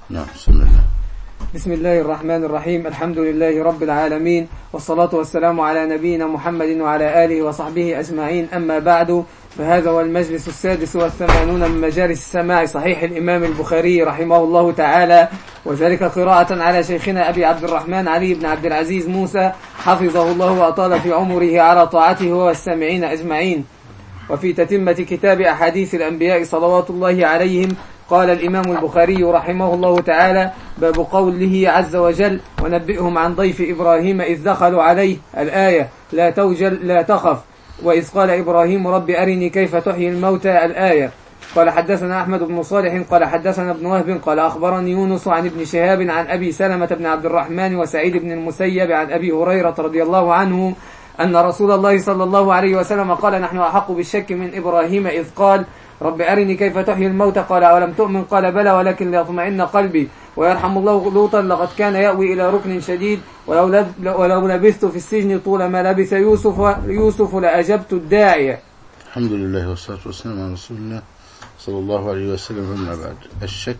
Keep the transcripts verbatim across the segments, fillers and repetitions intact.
نعم. بسم الله. بسم الله الرحمن الرحيم. الحمد لله رب العالمين، والصلاة والسلام على نبينا محمد وعلى آله وصحبه أجمعين. أما بعد، فهذا هو المجلس السادس والثمانون من مجالس سماع صحيح الإمام البخاري رحمه الله تعالى، وذلك قراءة على شيخنا أبي عبد الرحمن علي بن عبد العزيز موسى حفظه الله وأطال في عمره على طاعته والسامعين أجمعين. وفي تتمة كتاب أحاديث الأنبياء صلوات الله عليهم، قال الإمام البخاري رحمه الله تعالى: باب قوله عز وجل: ونبئهم عن ضيف إبراهيم إذ دخلوا عليه، الآية: لا توجل لا تخف، وإذ قال إبراهيم رب أرني كيف تحيي الموتى، الآية. قال حدثنا أحمد بن صالح قال حدثنا ابن وهب قال أخبرني يونس عن ابن شهاب عن أبي سلمة بن عبد الرحمن وسعيد بن المسيب عن أبي هريرة رضي الله عنه أن رسول الله صلى الله عليه وسلم قال: نحن أحق بالشك من إبراهيم إذ قال رب أرني كيف تحيي الموتى، قال: أولم تؤمن؟ قال: بلى ولكن ليطمئن قلبي. ويرحم الله لوطا، لقد كان يأوي إلى ركن شديد، ولو, ولو لبثت في السجن طول ما لبث يوسف يوسف لأجبت الداعية. الحمد لله والصلاة والسلام على رسول الله صلى الله عليه وسلم. أما بعد، الشك.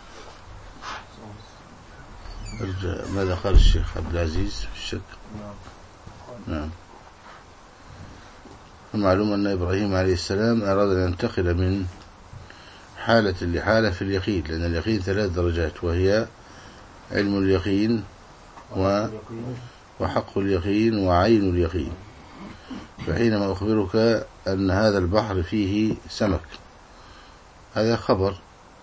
ماذا قال الشيخ عبد العزيز في الشك؟ نعم. المعلوم أن إبراهيم عليه السلام أراد أن ينتقل من حالة لحالة في اليقين، لأن اليقين ثلاث درجات، وهي علم اليقين و... وحق اليقين وعين اليقين. فحينما أخبرك أن هذا البحر فيه سمك، هذا خبر،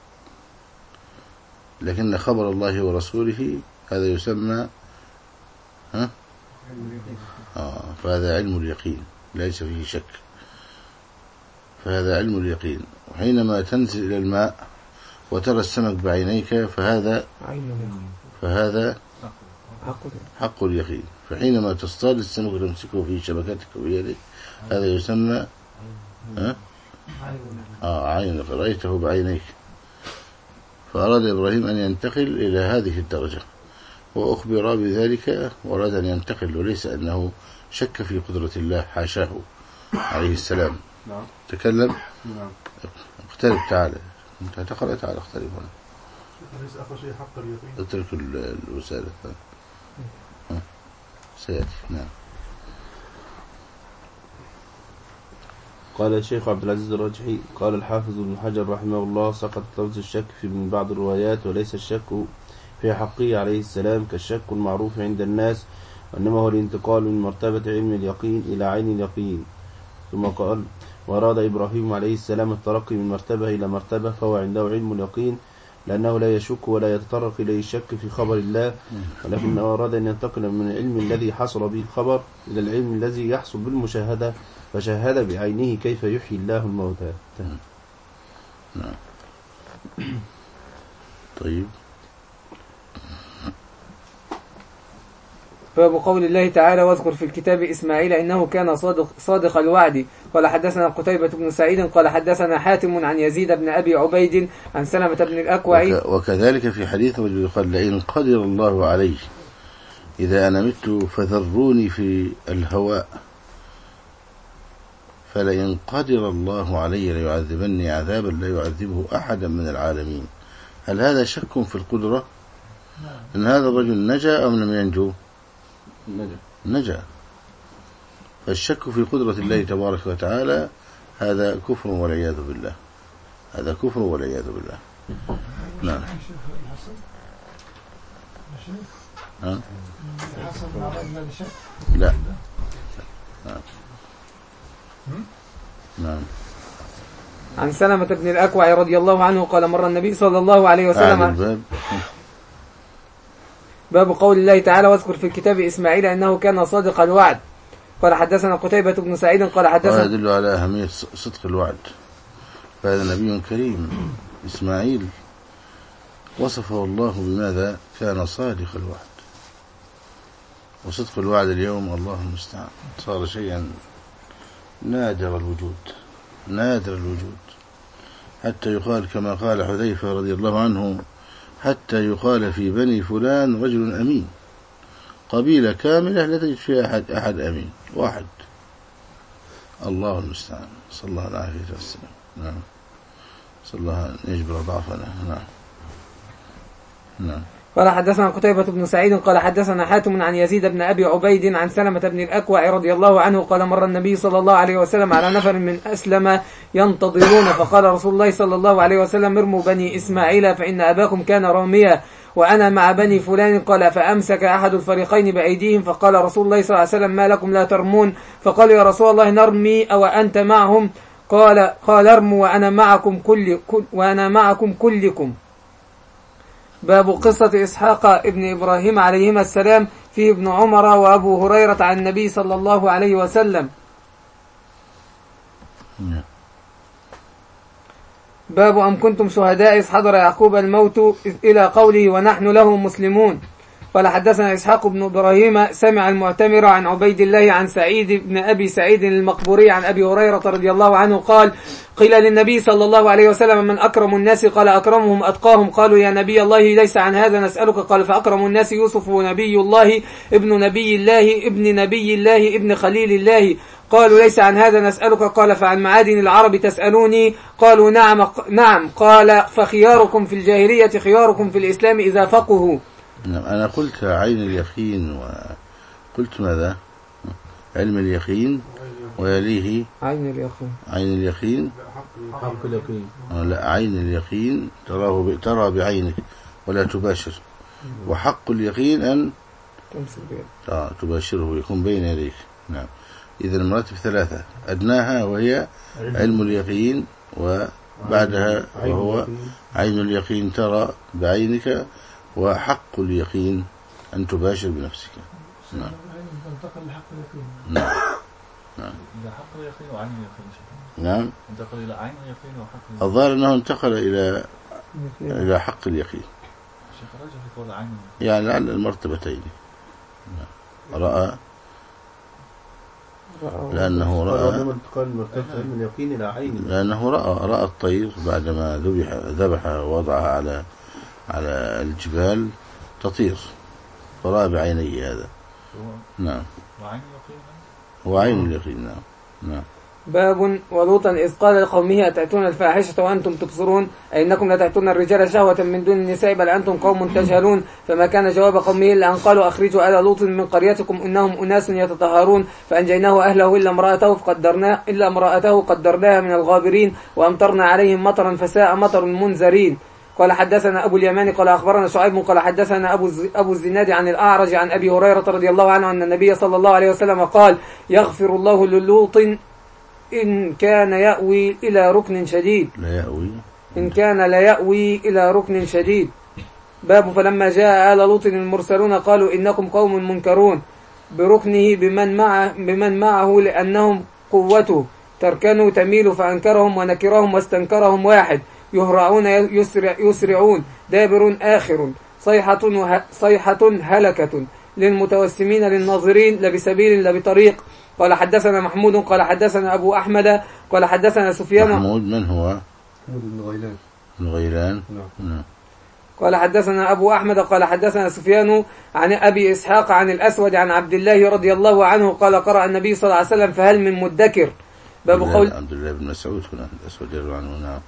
لكن خبر الله ورسوله هذا يسمى ها؟ آه فهذا علم اليقين ليس فيه شك، فهذا علم اليقين. وحينما تنزل إلى الماء وترى السمك بعينيك فهذا فهذا حق اليقين. فحينما تصطاد السمك وتمسكه في شبكتك بيدك هذا يسمى ها؟ آه عين، رأيته بعينيك. فأراد إبراهيم أن ينتقل إلى هذه الدرجة، وأخبر بذلك وأراد أن ينتقل، وليس أنه شك في قدرة الله، حاشاه عليه السلام. نعم. تكلم. نعم. اقترب تعالى، انت هتقرأ، تعالى اقترب هنا. ليس آخر شيء حق اليقين. اترك الوسالة سيأتي. نعم. قال الشيخ عبد العزيز الراجحي: قال الحافظ ابن حجر رحمه الله: سقط لفظ الشك في من بعض الروايات، وليس الشك في حقه عليه السلام كالشك المعروف عند الناس، وإنما هو الانتقال من مرتبة علم اليقين إلى عين اليقين. ثم قال: وأراد إبراهيم عليه السلام الترقي من مرتبة إلى مرتبة، فهو عنده علم اليقين، لأنه لا يشك ولا يتطرق إليه الشك في خبر الله، ولكنه أراد أن ينتقل من العلم الذي حصل به الخبر إلى العلم الذي يحصل بالمشاهدة، فشاهد بعينه كيف يحيي الله الموتى. نعم. طيب. باب قول الله تعالى: واذكر في الكتاب إسماعيل إنه كان صادق, صادق الوعد. قال حدثنا قتيبة بن سعيد قال حدثنا حاتم عن يزيد بن أبي عبيد عن سلمة بن الأكوع. وك وكذلك في حديث يقال: لئن قدر الله علي إذا أنا مت فذروني في الهواء، فلئن قدر الله علي ليعذبني عذابا لا يعذبه أحدا من العالمين. هل هذا شك في القدرة؟ إن هذا الرجل نجا أم لم ينجو؟ نجا. نجا. فالشك في قدرة الله تبارك وتعالى هذا كفر والعياذ بالله، هذا كفر والعياذ بالله. نعم. ها؟ لا. نعم. نعم. عن سلمة بن الأكوع رضي الله عنه قال: مر النبي صلى الله عليه وسلم. باب قول الله تعالى: واذكر في الكتاب إسماعيل إنه كان صادق الوعد. قال حدثنا قتيبة بن سعيد قال حدثنا. وهذا يدل على أهمية صدق الوعد، فهذا نبي كريم إسماعيل وصفه الله بماذا؟ كان صادق الوعد. وصدق الوعد اليوم الله المستعان صار شيئا نادر الوجود، نادر الوجود، حتى يقال كما قال حذيفة رضي الله عنه: حتى يقال في بني فلان رجل أمين، قبيلة كاملة لا تجد فيها أحد, أحد أمين واحد. الله المستعان، صلى الله عليه وسلم. نعم. صلى الله أن يجبر ضعفنا. نعم. نعم. قال حدثنا قتيبة بن سعيد قال حدثنا حاتم عن يزيد بن أبي عبيد عن سلمة بن الأكوع رضي الله عنه قال مر النبي صلى الله عليه وسلم على نفر من أسلم ينتظرون فقال رسول الله صلى الله عليه وسلم ارموا بني إسماعيل فإن أباكم كان راميا وأنا مع بني فلان. قال فأمسك أحد الفريقين بأيديهم فقال رسول الله صلى الله عليه وسلم ما لكم لا ترمون؟ فقالوا يا رسول الله نرمي أو أنت معهم؟ قال قال ارموا وأنا معكم كل وأنا معكم كلكم. باب قصة إسحاق ابن إبراهيم عليهما السلام في ابن عمر وأبو هريرة عن النبي صلى الله عليه وسلم. باب أم كنتم شهداء إذ حضر يعقوب الموت إلى قوله ونحن له مسلمون. قال حدثنا إسحاق بن إبراهيم سمع المعتمر عن عبيد الله عن سعيد بن أبي سعيد المقبوري عن أبي هريرة رضي الله عنه قال قيل للنبي صلى الله عليه وسلم من أكرم الناس؟ قال أكرمهم أتقاهم. قالوا يا نبي الله ليس عن هذا نسألك. قال فأكرم الناس يوسف نبي الله ابن نبي الله ابن نبي الله ابن خليل الله. قالوا ليس عن هذا نسألك. قال فعن معادن العرب تسألوني؟ قالوا نعم نعم. قال فخياركم في الجاهلية خياركم في الإسلام إذا فقهوا. نعم. أنا قلت عين اليقين وقلت ماذا؟ علم اليقين ويليه عين اليقين. عين اليقين حق اليقين. لا عين اليقين تراه ب... ترى بعينك ولا تباشر. وحق اليقين أن تمسك بيده آه تباشره يكون بين يديك. نعم. إذا المراتب ثلاثة أدناها وهي علم اليقين وبعدها وهو عين اليقين ترى بعينك وحق اليقين أن تباشر بنفسك. نعم. انتقل لحق اليقين. نعم. نعم. إلى حق اليقين وعين اليقين. نعم. انتقل إلى عين اليقين وحق اليقين. الظاهر أنه انتقل إلى إلى حق اليقين. شيخ رجع في قول عين. يعني لعل المرتبتين. رأى لأنه رأى لأنه رأى رأى الطير بعدما ذبح ذبح ووضعها على على الجبال تطير فرأى بعينيه هذا. نعم. وعين اليقين. وعين اليقين. نعم. نعم. باب ولوطا إذ قال لقومه أتأتون الفاحشة وأنتم تبصرون أئنكم لتأتون الرجال شهوة من دون النساء بل أنتم قوم تجهلون. فما كان جواب قومه إلا أن قالوا أخرجوا آل لوط من قريتكم إنهم أناس يتطهرون. فأنجيناه أهله إلا امرأته فقدرنا إلا امرأته قدرناها من الغابرين وأمطرنا عليهم مطرا فساء مطر المنذرين. قال حدثنا أبو اليمان قال أخبرنا شعيب قال حدثنا أبو أبو الزناد عن الأعرج عن أبي هريرة رضي الله عنه أن النبي صلى الله عليه وسلم قال يغفر الله للوط إن كان يأوي إلى ركن شديد. لا يأوي. إن كان لا يأوي إلى ركن شديد. باب فلما جاء آل لوط المرسلون قالوا إنكم قوم منكرون بركنه بمن معه بمن معه لأنهم قوته تركنوا تميل فأنكرهم ونكرهم واستنكرهم واحد يهرعون يسرع يسرعون دابر آخر صيحة صيحة هلكة للمتوسمين للناظرين لا بسبيل لا بطريق. قال حدثنا محمود قال حدثنا أبو أحمد قال حدثنا سفيان. محمود من هو؟ محمود بن غيلان. بن غيلان. نعم. قال حدثنا أبو أحمد قال حدثنا سفيان عن أبي إسحاق عن الأسود عن عبد الله رضي الله عنه قال قرأ النبي صلى الله عليه وسلم فهل من مدكر. باب قول عبد الله بن مسعود كنا الأسود يروي عنه. نعم.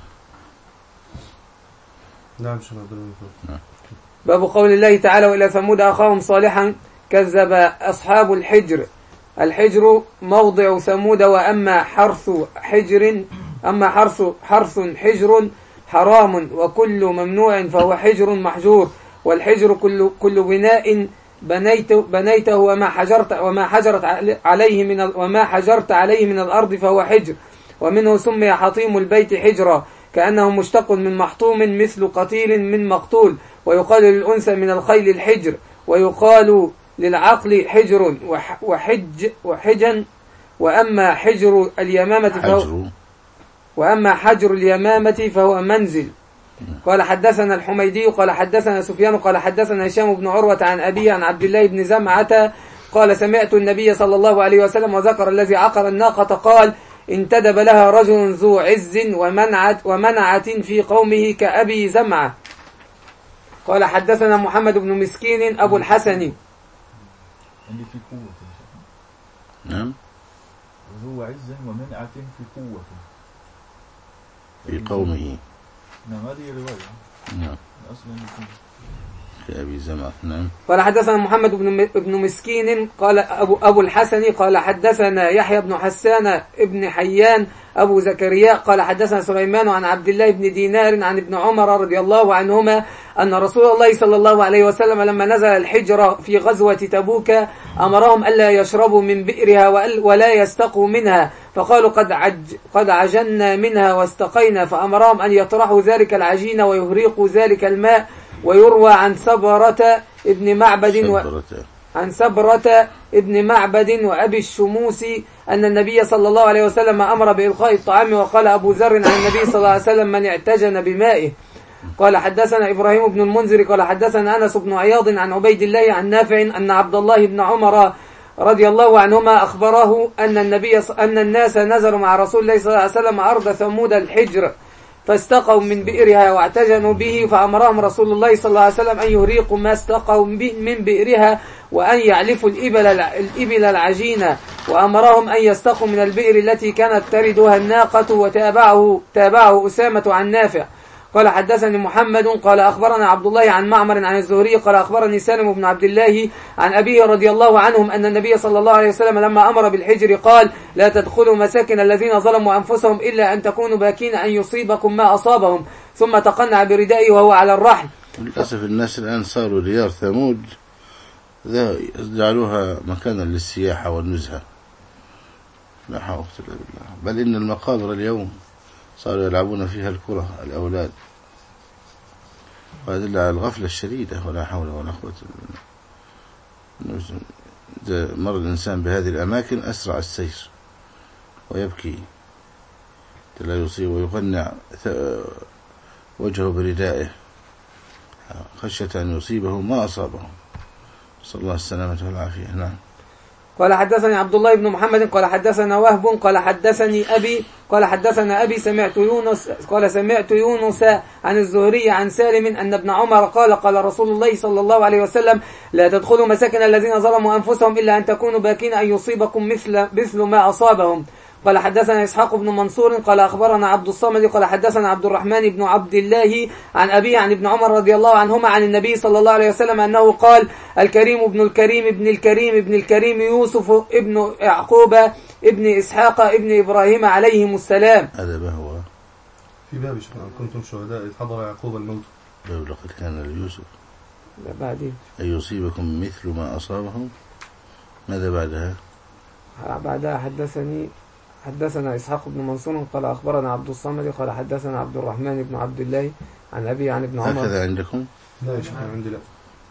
نعم شنو نعم. باب قول الله تعالى وإلى ثمود أخاهم صالحا كذب أصحاب الحجر. الحجر موضع ثمود وأما حرث حجر أما حرث حرث حجر حرام وكل ممنوع فهو حجر محجور. والحجر كل كل بناء بنيت بنيته وما حجرت وما حجرت عليه من وما حجرت عليه من الأرض فهو حجر. ومنه سمي حطيم البيت حجرا كأنه مشتق من محطوم مثل قتيل من مقتول. ويقال للأنثى من الخيل الحجر ويقال للعقل حجر وحج وحجا. وأما حجر اليمامة فهو وأما حجر اليمامة فهو منزل. قال حدثنا الحميدي قال حدثنا سفيان قال حدثنا هشام بن عروة عن أبيه عن عبد الله بن زمعة قال سمعت النبي صلى الله عليه وسلم وذكر الذي عقر الناقة قال انتدب لها رجل ذو عز ومنعت ومنعة في قومه كأبي زمعة. قال حدثنا محمد بن مسكين أبو الحسن. عندي في قوة. نعم. ذو عز ومنعة في قوة في قومه. نعم هذه رواية. نعم. في أبي زمعة. نعم. قال حدثنا محمد بن بن مسكين قال أبو أبو الحسن قال حدثنا يحيى بن حسان ابن حيان أبو زكريا قال حدثنا سليمان عن عبد الله بن دينار عن ابن عمر رضي الله عنهما أن رسول الله صلى الله عليه وسلم لما نزل الحجر في غزوة تبوك أمرهم ألا يشربوا من بئرها ولا يستقوا منها فقالوا قد عج قد عجنا منها واستقينا فأمرهم أن يطرحوا ذلك العجين ويهريقوا ذلك الماء. ويروى عن سبرة ابن معبد و... عن سبرة ابن معبد وأبي الشموسي أن النبي صلى الله عليه وسلم أمر بإلقاء الطعام وقال أبو ذر عن النبي صلى الله عليه وسلم من اعتجن بمائه. قال حدثنا إبراهيم بن المنذر قال حدثنا أنس بن عياض عن عبيد الله عن نافع أن عبد الله بن عمر رضي الله عنهما أخبره أن النبي أن الناس نزلوا مع رسول الله صلى الله عليه وسلم أرض ثمود الحجر فاستقوا من بئرها واعتجنوا به فأمرهم رسول الله صلى الله عليه وسلم أن يهريقوا ما استقوا من بئرها وأن يعلفوا الإبل الإبل العجينة وأمرهم أن يستقوا من البئر التي كانت تردها الناقة. وتابعه تابعه أسامة عن نافع قال حدثني محمد قال أخبرنا عبد الله عن معمر عن الزهري قال أخبرني سالم بن عبد الله عن أبيه رضي الله عنهم أن النبي صلى الله عليه وسلم لما أمر بالحجر قال لا تدخلوا مساكن الذين ظلموا أنفسهم إلا أن تكونوا باكين أن يصيبكم ما أصابهم ثم تقنع بردائه وهو على الرحل. للأسف الناس الآن صاروا ديار ثمود جعلوها مكانا للسياحة والنزهة لا حول ولا قوة إلا بالله. بل إن المقابر اليوم صاروا يلعبون فيها الكرة الأولاد وهذا على الغفلة الشديدة ولا حول ولا قوة إلا بالله. مر الإنسان بهذه الأماكن أسرع السير ويبكي لا يصيب ويقنع وجهه بردائه خشية أن يصيبه ما أصابه صلى الله السلامة والعافية. نعم. قال حدثني عبد الله بن محمد قال حدثنا وهب قال حدثني أبي قال حدثنا أبي سمعت يونس قال سمعت يونس عن الزهري عن سالم أن ابن عمر قال قال رسول الله صلى الله عليه وسلم لا تدخلوا مساكن الذين ظلموا أنفسهم إلا أن تكونوا باكين أن يصيبكم مثل مثل ما أصابهم. قال حدثنا إسحاق بن منصور قال أخبرنا عبد الصمد قال حدثنا عبد الرحمن بن عبد الله عن أبي عن ابن عمر رضي الله عنهما عن النبي صلى الله عليه وسلم أنه قال الكريم ابن الكريم ابن الكريم ابن الكريم يوسف ابن يعقوب ابن إسحاق ابن إبراهيم عليهم السلام. هذا ما هو في باب كنتم شهداء إذ حضر يعقوب الموت. باب لقد كان ليوسف لا بعدين أن يصيبكم مثل ما أصابهم. ماذا بعدها؟ بعدها حدثني حدثنا إسحاق بن منصور قال أخبرنا عبد الصمد قال حدثنا عبد الرحمن بن عبد الله عن أبي عن ابن عمر. هكذا عندكم؟ لا يا شيخ عندي لا.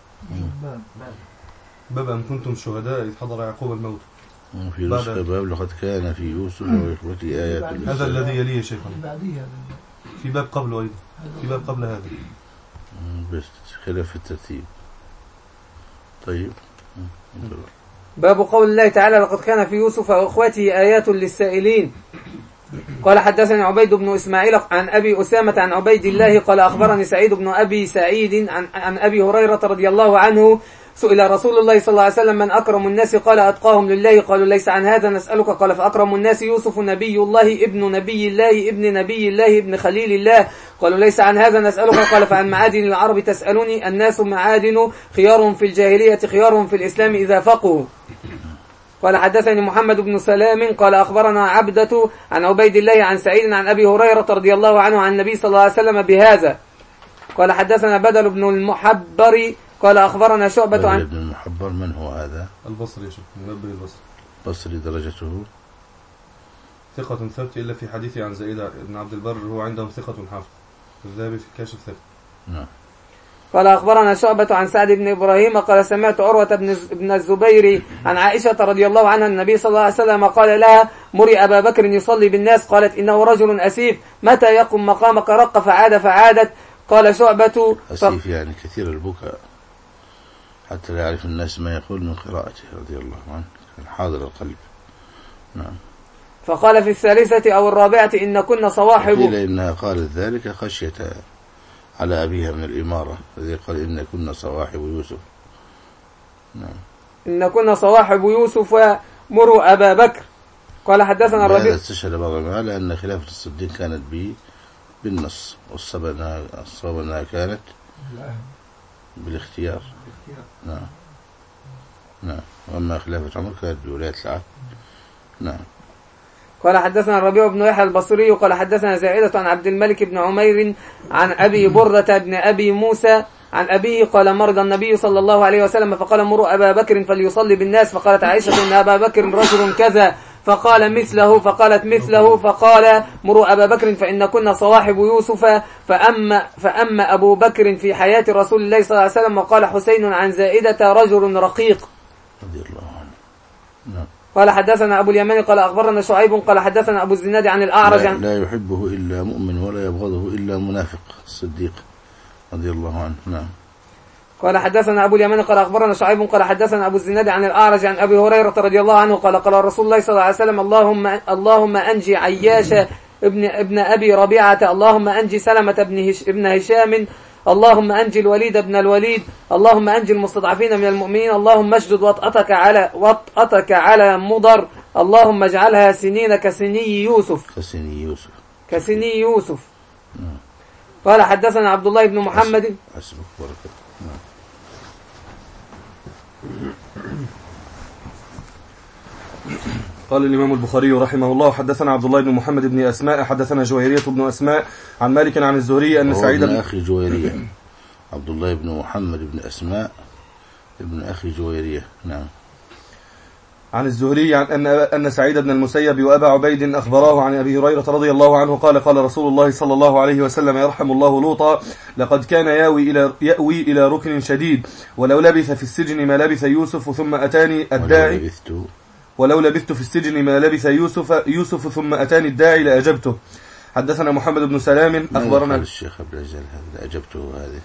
باب أن كنتم شهداء إذ حضر يعقوب الموت. في نسخة باب لقد كان في يوسف وإخوته آيات. هذا الذي يليه شيخ. في باب قبله أيضا. في باب قبل هذا. بس خلاف الترتيب. طيب. باب قول الله تعالى لقد كان في يوسف وأخوته آيات للسائلين. قال حدثني عبيد بن إسماعيل عن أبي أسامة عن عبيد الله قال أخبرني سعيد بن أبي سعيد عن, عن أبي هريرة رضي الله عنه سئل رسول الله صلى الله عليه وسلم من أكرم الناس قال أتقاهم لله قالوا ليس عن هذا نسألك قال فأكرم الناس يوسف نبي الله ابن نبي الله ابن نبي الله ابن خليل الله قالوا ليس عن هذا نسألك قال فعن معادن العرب تسألني الناس معادن خيار في الجاهلية خيار في الإسلام إذا فقهوا. قال حدثني محمد بن سلام قال أخبرنا عبدة عن عبيد الله عن سعيد عن أبي هريرة رضي الله عنه عن النبي صلى الله عليه وسلم بهذا. قال حدثنا بدل بن المحبر قال أخبرنا شعبة عن ابن المحبر. من هو هذا؟ البصري يا شيخ منبه البصري. بصري درجته ثقة ثبت إلا في حديثه عن زائد بن عبد البر هو عندهم ثقة حافظ الذهبي في كاشف ثبت. نعم. قال أخبرنا شعبة عن سعد بن إبراهيم قال سمعت عروة بن الزبير عن عائشة رضي الله عنها النبي صلى الله عليه وسلم قال لها مري أبا بكر يصلي بالناس قالت إنه رجل أسيف متى يقم مقامك رق فعاد فعادت. قال شعبة أسيف يعني كثير البكاء حتى لا يعرف الناس ما يقول من قراءته رضي الله عنه كان حاضر القلب. نعم. فقال في الثالثة أو الرابعة إن كنا صواحب. قيل إنها قالت ذلك خشية على أبيها من الإمارة الذي قال إن كنا صواحب يوسف. نعم. إن كنا صواحب يوسف ومروا أبا بكر. قال حدثنا الربيع. هذا استشهد بعض العلماء لأن خلافة الصديق كانت بالنص، والصواب أنها كانت بالاختيار. نعم نعم. وأما خلافة عمر كانت بولاية العهد. نعم. قال حدثنا الربيع بن يحيى البصري قال حدثنا زائدة عن عبد الملك بن عمير عن أبي بردة بن أبي موسى عن أبيه قال مرض النبي صلى الله عليه وسلم فقال مروا أبا بكر فليصلي بالناس، فقالت عائشة إن أبا بكر رجل كذا، فقال مثله، فقالت مثله، فقال مروا أبا بكر فإن كنا صواحب يوسف. فأما, فأما أبو بكر في حياة رسول الله صلى الله عليه وسلم. وقال حسين عن زائدة رجل رقيق رضي الله عنه. نعم. قال حدثنا أبو اليمان قال أخبرنا شعيب قال حدثنا أبو الزناد عن الأعرج لا, عن لا يحبه إلا مؤمن ولا يبغضه إلا منافق الصديق رضي الله عنه. نعم. قال حدثنا أبو اليمان قال أخبرنا شعيب قال حدثنا أبو الزناد عن الأعرج عن أبي هريرة رضي الله عنه قال قال رسول الله صلى الله عليه وسلم اللهم, اللهم أنجي عياش ابن, ابن أبي ربيعة، اللهم أنجي سلمة ابن, هش ابن هشام، اللهم أنجي الوليد ابن الوليد، اللهم أنجي المستضعفين من المؤمنين، اللهم اشدد وطأتك على, وطأتك على مضر، اللهم اجعلها سنين كسني يوسف كسني يوسف كسني يوسف. قال حدثنا عبد الله بن محمد. حسبك بركة. قال الإمام البخاري رحمه الله حدثنا عبد الله بن محمد بن أسماء حدثنا جويرية بن أسماء عن مالك عن الزهري أن سعيد بن أخي جويرية عبد الله بن محمد بن أسماء ابن أخي جويرية. نعم. عن الزهري عن أن أن سعيد بن المسيب وأبا عبيد أخبراه عن أبي هريرة رضي الله عنه قال قال رسول الله صلى الله عليه وسلم يرحم الله لوطا لقد كان ياوي إلى يأوي إلى ركن شديد ولو لبث في السجن ما لبث يوسف ثم أتاني الداعي ولو لبثت في السجن ما لبث يوسف يوسف ثم أتاني الداعي لأجبته. حدثنا محمد بن سلام أخبرنا الشيخ عبد العزيز هذا أجبته هذه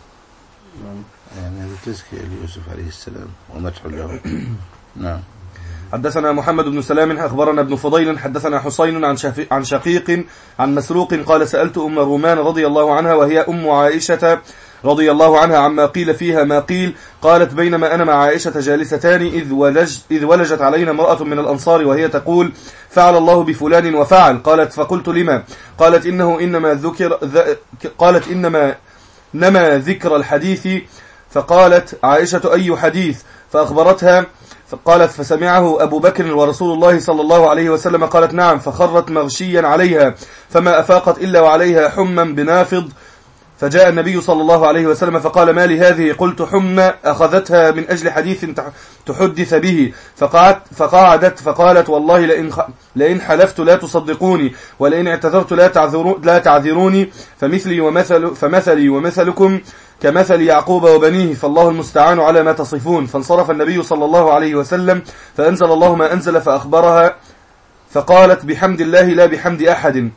يعني هذا تزكية ليوسف عليه السلام ومدح له. نعم. حدثنا محمد بن سلام أخبرنا ابن فضيل حدثنا حسين عن عن شقيق عن مسروق قال سألت أم رومان رضي الله عنها وهي أم عائشة رضي الله عنها عما قيل فيها ما قيل. قالت بينما أنا مع عائشة جالستان إذ, ولج إذ ولجت علينا امرأة من الأنصار وهي تقول فعل الله بفلان وفعل. قالت فقلت لما؟ قالت إنه إنما ذكر قالت إنما نما ذكر الحديث. فقالت عائشة أي حديث؟ فأخبرتها فقالت فسمعه أبو بكر ورسول الله صلى الله عليه وسلم. قالت نعم. فخرت مغشيا عليها فما أفاقت إلا وعليها حما بنافض. فجاء النبي صلى الله عليه وسلم فقال ما لهذه؟ قلت حمى أخذتها من أجل حديث تحدث به. فقعدت, فقعدت فقالت والله لئن, لئن حلفت لا تصدقوني ولئن اعتذرت لا, تعذرو لا تعذروني فمثلي, ومثل فمثلي ومثلكم كمثل يعقوب وبنيه فالله المستعان على ما تصفون. فانصرف النبي صلى الله عليه وسلم فأنزل الله ما أنزل فأخبرها فقالت بحمد الله لا بحمد أحد.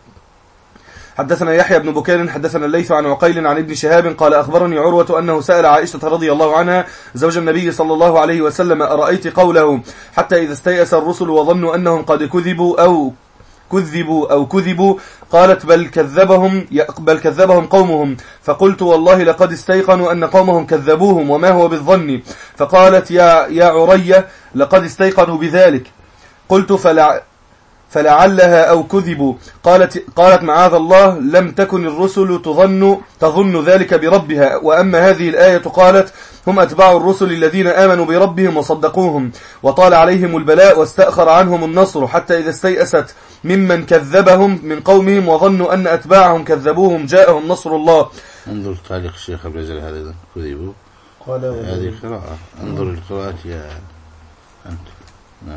حدثنا يحيى بن بكير حدثنا الليث عن عقيل عن ابن شهاب قال أخبرني عروة أنه سأل عائشة رضي الله عنها زوج النبي صلى الله عليه وسلم أرأيت قوله حتى إذا استيأس الرسل وظنوا أنهم قد كذبوا أو كذبوا أو كذبوا قالت بل كذبهم بل كذبهم قومهم. فقلت والله لقد استيقنوا أن قومهم كذبوهم وما هو بالظن. فقالت يا, يا عرية لقد استيقنوا بذلك. قلت فلع فلعلها أو كذبوا. قالت, قالت معاذ الله لم تكن الرسل تظن, تظن ذلك بربها. وأما هذه الآية قالت هم أتباع الرسل الذين آمنوا بربهم وصدقوهم وطال عليهم البلاء واستأخر عنهم النصر حتى إذا استيأست ممن كذبهم من قومهم وظنوا أن أتباعهم كذبوهم جاءهم نصر الله. انظر تعليق الشيخ عبد العزيز هذا كذبوا هذه قراءة. انظر القراءات يا أنت. نعم.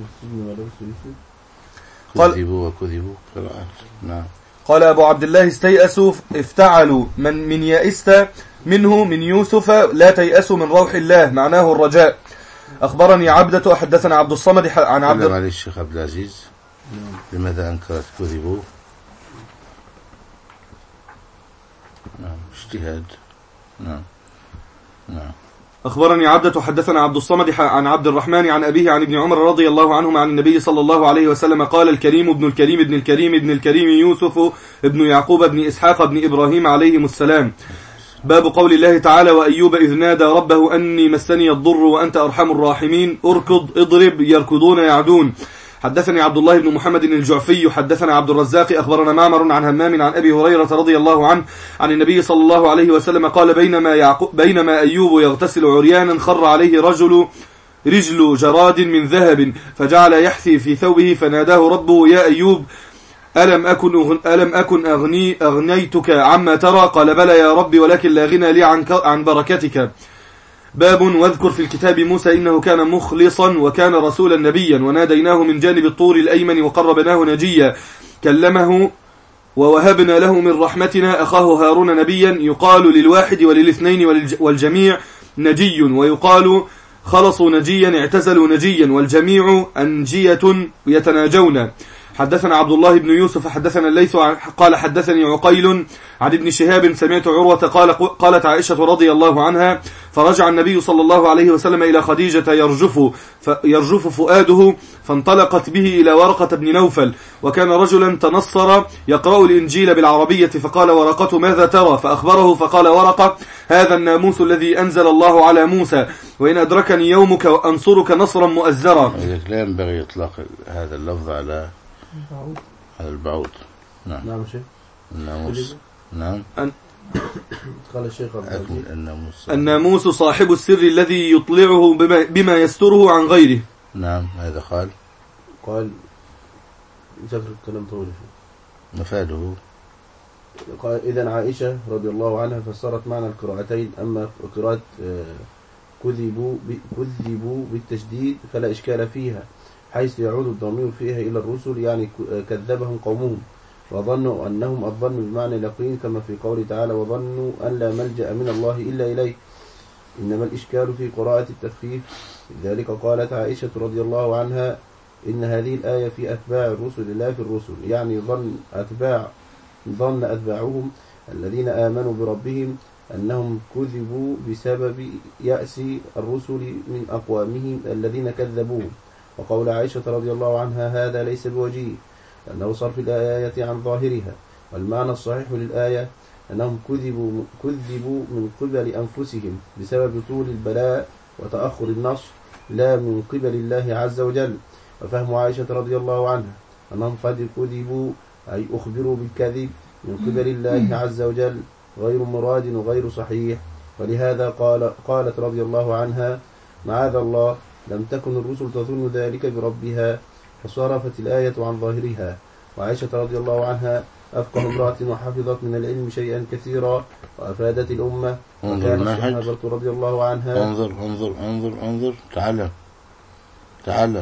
كذبوا وكذبوا قراءات. نعم. قال أبو عبد الله استيأسوا افتعلوا من من يئست منه من يوسف لا تيأسوا من روح الله معناه الرجاء. أخبرني عبدة حدثنا عبد الصمد عن عبد عليه الشيخ عبد العزيز لماذا أنكرت كذبوا؟ نعم اجتهاد. نعم نعم. أخبرني عبدة حدثنا عبد الصمد عن عبد الرحمن عن أبيه عن ابن عمر رضي الله عنهما عن النبي صلى الله عليه وسلم قال الكريم ابن الكريم ابن الكريم ابن الكريم يوسف ابن يعقوب ابن إسحاق ابن إبراهيم عليهم السلام. باب قول الله تعالى وأيوب إذ نادى ربه أني مسني الضر وأنت أرحم الراحمين. أركض اضرب يركضون يعدون. حدثني عبد الله بن محمد الجعفي حدثنا عبد الرزاق أخبرنا معمر عن همام عن أبي هريرة رضي الله عنه عن النبي صلى الله عليه وسلم قال بينما, يعقو بينما أيوب يغتسل عريانا خر عليه رجل رجل جراد من ذهب فجعل يحثي في ثوبه فناداه ربه يا أيوب ألم أكن, ألم أكن أغني أغنيتك عما ترى قال بلى يا ربي ولكن لا غنى لي عن, عن بركتك. باب واذكر في الكتاب موسى إنه كان مخلصا وكان رسولا نبيا وناديناه من جانب الطور الأيمن وقربناه نجيا كلمه ووهبنا له من رحمتنا أخاه هارون نبيا يقال للواحد وللاثنين والجميع نجي ويقال خلصوا نجيا اعتزلوا نجيا والجميع أنجية يتناجون. حدثنا عبد الله بن يوسف حدثنا الليث قال حدثني عقيل عن ابن شهاب سمعت عروة قال قالت عائشة رضي الله عنها فرجع النبي صلى الله عليه وسلم إلى خديجة يرجف يرجف فؤاده فانطلقت به إلى ورقة بن نوفل وكان رجلا تنصر يقرأ الإنجيل بالعربية فقال ورقة ماذا ترى فأخبره فقال ورقة هذا الناموس الذي أنزل الله على موسى وإن أدركني يومك وأنصرك نصرا مؤزرا. لا ينبغي إطلاق هذا اللفظ على على البعوض. نعم نعم شيخ الناموس. نعم قال الشيخ الناموس الناموس صاحب السر الذي يطلعه بما, بما يستره عن غيره. نعم هذا قال قال ذكر الكلام طويل مفاده قال إذن عائشة رضي الله عنها فسرت معنى القراءتين أما قراءة كذبوا كذبوا بالتشديد فلا إشكال فيها حيث يعود الضمير فيها إلى الرسل يعني كذبهم قومهم وظنوا أنهم الظن بمعنى اليقين كما في قوله تعالى وظنوا أن لا ملجأ من الله إلا إليه. إنما الإشكال في قراءة التخفيف لذلك قالت عائشة رضي الله عنها إن هذه الآية في أتباع الرسل لا في الرسل يعني ظن أتباع ظن أتباعهم الذين آمنوا بربهم أنهم كذبوا بسبب يأس الرسل من أقوامهم الذين كذبوهم. وقول عائشة رضي الله عنها هذا ليس بوجيه لأنه صرف الآية عن ظاهرها والمعنى الصحيح للآية أنهم كذبوا, كذبوا من قبل أنفسهم بسبب طول البلاء وتأخر النصر لا من قبل الله عز وجل. وفهم عائشة رضي الله عنها أنهم قد كذبوا أي أخبروا بالكذب من قبل الله عز وجل غير مراد وغير صحيح ولهذا قال قالت رضي الله عنها معاذ الله لم تكن الرسل تظن ذلك بربها فصرفت الآية عن ظاهرها. وعائشة رضي الله عنها أفقه امرأة وحفظت من العلم شيئا كثيرا وأفادت الأمة وكان الصحابة رضي الله عنها. انظر انظر انظر انظر تعلم تعلم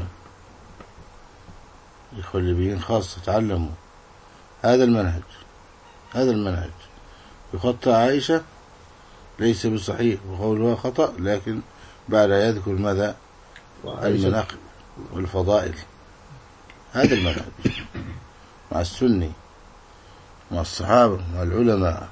الإخوة الليبيين خاصة تعلموا هذا المنهج هذا المنهج يخطأ عائشة ليس بصحيح وقولها خطأ لكن بعد يذكر ماذا المناقب والفضائل هذا المنهج مع السني مع الصحابة مع العلماء.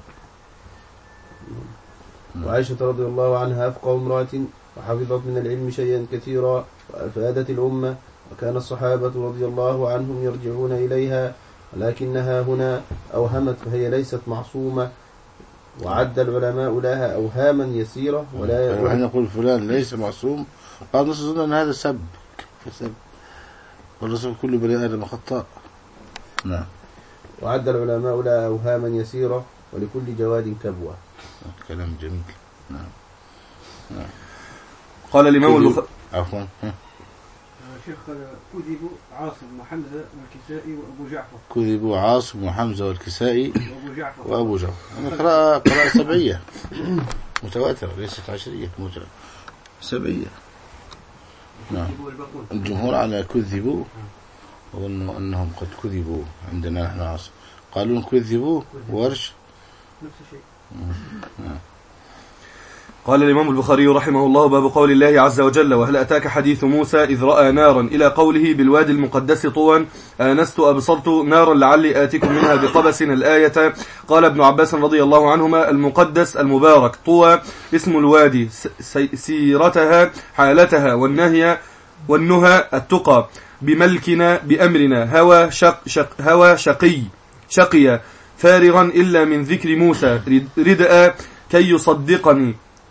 وعائشة رضي الله عنها أفقه امرأة وحفظت من العلم شيئا كثيرا وأفادت الأمة وكان الصحابة رضي الله عنهم يرجعون إليها ولكنها هنا أوهمت فهي ليست معصومة وعد العلماء لها أوهاما يسيرة ولا نحن نقول فلان ليس معصوم بعض الناس يظن أن هذا سب فسب والرسول كل بني آدم خطاء. نعم وعد العلماء لها أوهاما يسيرة ولكل جواد كبوة. كلام جميل. نعم نعم قال الإمام البخاري عفوا شيخ كذبوا عاصم وحمزة والكسائي وأبو جعفر كذبوا عاصم وحمزة والكسائي وأبو جعفر وأبو جعفر يعني قراءة قراءة سبعية متواترة ليست عشرية متواترة سبعية. نعم الجمهور على كذبوا وظنوا أنهم قد كذبوا عندنا نحن عاصم قالوا كذبوا ورش نفس الشيء. نعم. قال الإمام البخاري رحمه الله باب قول الله عز وجل وهل أتاك حديث موسى إذ رأى نارا إلى قوله بالوادي المقدس طوى آنست أبصرت نارا لعلي آتيكم منها بقبس الآية. قال ابن عباس رضي الله عنهما المقدس المبارك طوى اسم الوادي سيرتها حالتها والنهي والنهى التقى بملكنا بأمرنا هوى شق شق هوى شقي شقي فارغا إلا من ذكر موسى ردأ كي يصدقني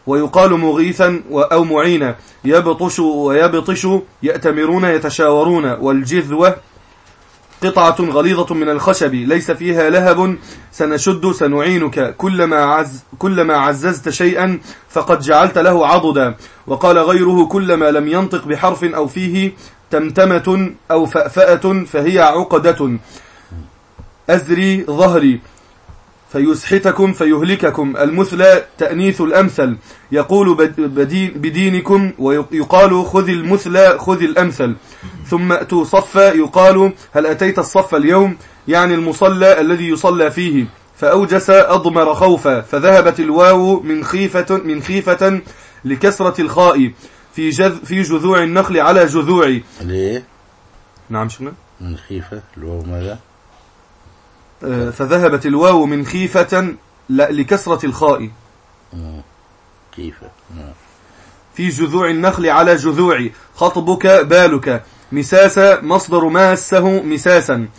ويقال مغيثا أو معينا. يبطش ويبطش يأتمرون يتشاورون. والجذوة قطعة غليظة من الخشب ليس فيها لهب سنشد سنعينك كلما, عز كلما عززت شيئا فقد جعلت له عضدا. وقال غيره كلما لم ينطق بحرف أو فيه تمتمة أو فأفأة فهي عقدة. أزري ظهري فيسحتكم فيهلككم. المثلى تأنيث الأمثل. يقول بدينكم ويقال خذ المثلى خذ الأمثل. ثم أتوا صفا يقال هل أتيت الصف اليوم، يعني المصلى الذي يصلى فيه. فأوجس أضمر خوفا. فذهبت الواو من خيفة من خيفة لكسرة الخاء في جذ في جذوع النخل على جذوع. ليه؟ نعم شنو؟ من خيفة الواو ماذا؟ آه فذهبت الواو من خيفة لكسرة الخاء. خيفة. في جذوع النخل على جذوع. خطبك بالك. مساس مصدر ماسه مساسا.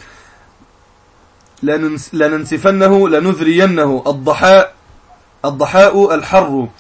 لننس لننسفنه لنذرينه. الضحاء الضحاء الحر.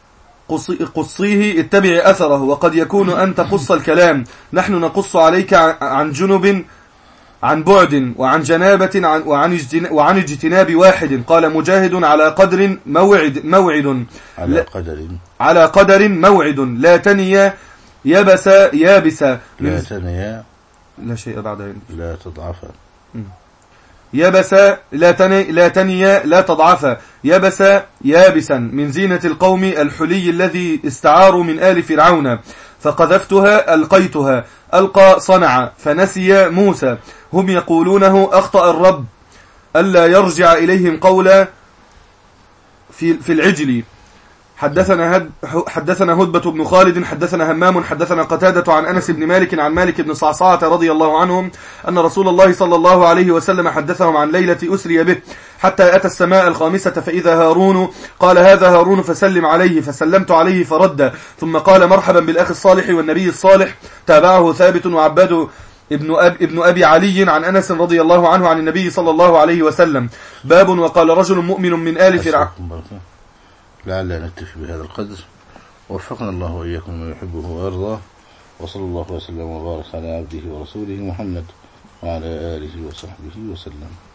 قصيه اتبع أثره. وقد يكون أن تقص الكلام. نحن نقص عليك عن جنب عن بعد وعن جنابة وعن, وعن اجتناب واحد. قال مجاهد على قدر موعد موعد على قدر على قدر موعد. لا تنيا يبس يابسا. لا تنيا لا شيء بعدها. لا تضعف. يبس لا تني لا تنيا لا تضعف. يبس يابسا. من زينة القوم الحلي الذي استعاروا من آل فرعون. فقذفتها ألقيتها. ألقى صنع. فنسي موسى. هم يقولونه أخطأ الرب ألا يرجع إليهم قولا في, في العجل. حدثنا, هد حدثنا هدبة بن خالد حدثنا همام حدثنا قتادة عن أنس بن مالك عن مالك بن صعصعة رضي الله عنهم أن رسول الله صلى الله عليه وسلم حدثهم عن ليلة أسري به حتى أتى السماء الخامسة فإذا هارون. قال هذا هارون فسلم عليه. فسلمت عليه فرد. ثم قال مرحبا بالأخ الصالح والنبي الصالح. تابعه ثابت وعباد ابن, أب ابن أبي علي عن أنس رضي الله عنه عن النبي صلى الله عليه وسلم. باب وقال رجل مؤمن من آل فرعون. لعل نكتفي بهذا القدر. وفقنا الله وإياكم ما يحبه ويرضاه. وصلى الله وسلم وبارك على عبده ورسوله محمد وعلى آله وصحبه وسلم.